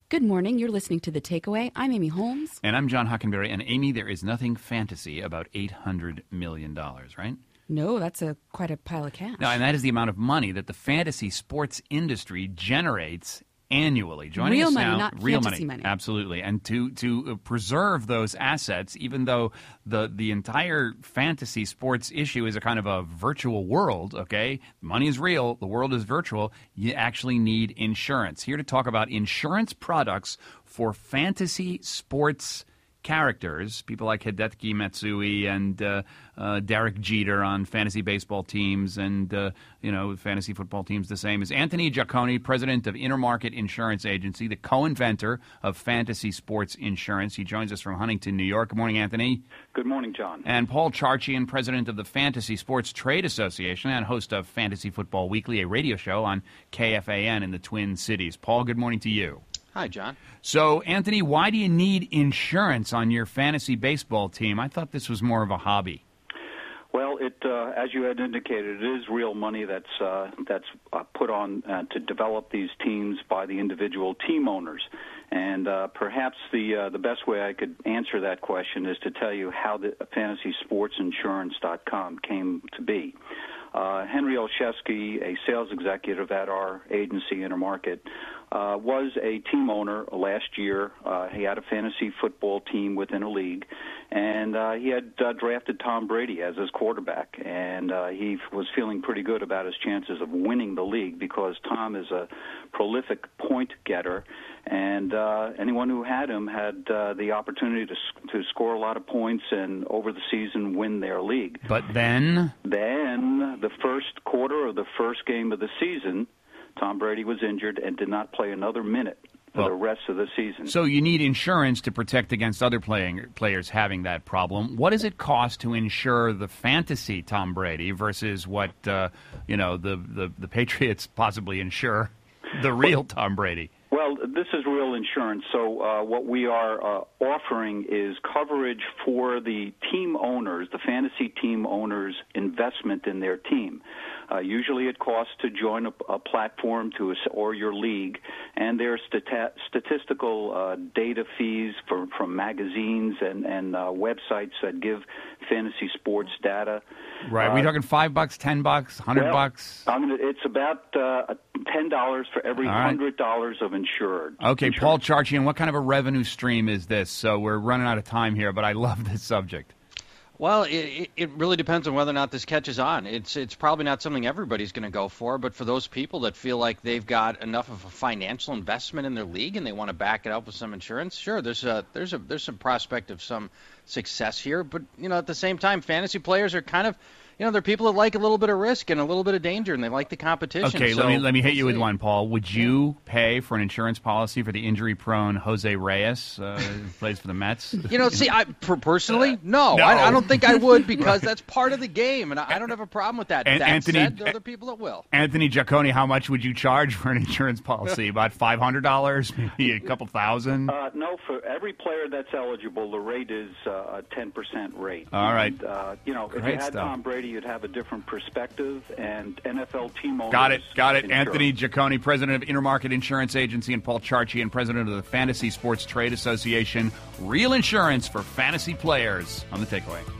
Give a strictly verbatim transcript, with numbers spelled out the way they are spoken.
Good morning. You're listening to The Takeaway. I'm Amy Holmes. And I'm John Hockenberry. And Amy, there is nothing fantasy about eight hundred million dollars, right? No, that's a quite a pile of cash. No, and that is the amount of money that the fantasy sports industry generates annually. Joining real us money, now, not real fantasy money. money. Absolutely. And to to preserve those assets, even though the the entire fantasy sports issue is a kind of a virtual world, okay? Money is real, the world is virtual, you actually need insurance. Here to talk about insurance products for fantasy sports characters, people like Hideki Matsui and uh, uh, Derek Jeter on fantasy baseball teams and, uh, you know, fantasy football teams the same, is Anthony Giacconi, president of Intermarket Insurance Agency, the co-inventor of fantasy sports insurance. He joins us from Huntington, New York. Good morning, Anthony. Good morning, John. And Paul Charchian, president of the Fantasy Sports Trade Association and host of Fantasy Football Weekly, a radio show on K F A N in the Twin Cities. Paul, good morning to you. Hi, John. So, Anthony, why do you need insurance on your fantasy baseball team? I thought this was more of a hobby. Well, it uh, as you had indicated, it is real money that's uh, that's uh, put on uh, to develop these teams by the individual team owners. And uh, perhaps the uh, the best way I could answer that question is to tell you how the fantasy sports insurance dot com came to be. Uh, Henry Olszewski, a sales executive at our agency, Intermarket, uh, was a team owner last year. Uh, he had a fantasy football team within a league, and uh, he had uh, drafted Tom Brady as his quarterback, and uh, he was feeling pretty good about his chances of winning the league because Tom is a prolific point getter, and uh, anyone who had him had uh, the opportunity to to score a lot of points and over the season win their league. But then? Then the first quarter of the first game of the season, Tom Brady was injured and did not play another minute for well, the rest of the season. So you need insurance to protect against other playing, players having that problem. What does it cost to insure the fantasy Tom Brady versus what uh, you know the, the, the Patriots possibly insure the real Tom Brady? Well, this is real insurance. So uh, what we are uh, offering is coverage for the team owners, the fantasy team owners' investment in their team. Uh, usually it costs to join a, a platform to or your league, and there are stati- statistical uh, data fees for, from magazines and, and uh, websites that give fantasy sports data. Right. Are we talking five bucks, ten bucks, hundred well, bucks? I mean, it's about uh, ten dollars for every All right. hundred dollars of insured. Okay, insurance. Paul Charchian, what kind of a revenue stream is this? So we're running out of time here, but I love this subject. Well, it, it really depends on whether or not this catches on. It's it's probably not something everybody's going to go for, but for those people that feel like they've got enough of a financial investment in their league and they want to back it up with some insurance, sure, there's a there's a there's some prospect of some success here. But you know, at the same time, fantasy players are kind of, you know, they're people that like a little bit of risk and a little bit of danger, and they like the competition. Okay, so let me let me hit we'll you with see. one, Paul. Would you pay for an insurance policy for the injury-prone Jose Reyes, uh, who plays for the Mets? You know, see, I per- personally, no, No. I, I don't think I would because that's part of the game, and I, I don't have a problem with that. And that Anthony- said, there are other people that will. Anthony Giacconi, how much would you charge for an insurance policy? About five hundred dollars, maybe a couple thousand? Uh, no, for every player that's eligible, the rate is uh, a ten percent rate. All right. And, uh, you know, if Great you had stuff. Tom Brady, you'd have a different perspective, and N F L team owners. Got it, got it. insure. Anthony Giacconi, president of Intermarket Insurance Agency, and Paul Charchian, president of the Fantasy Sports Trade Association. Real insurance for fantasy players on The Takeaway.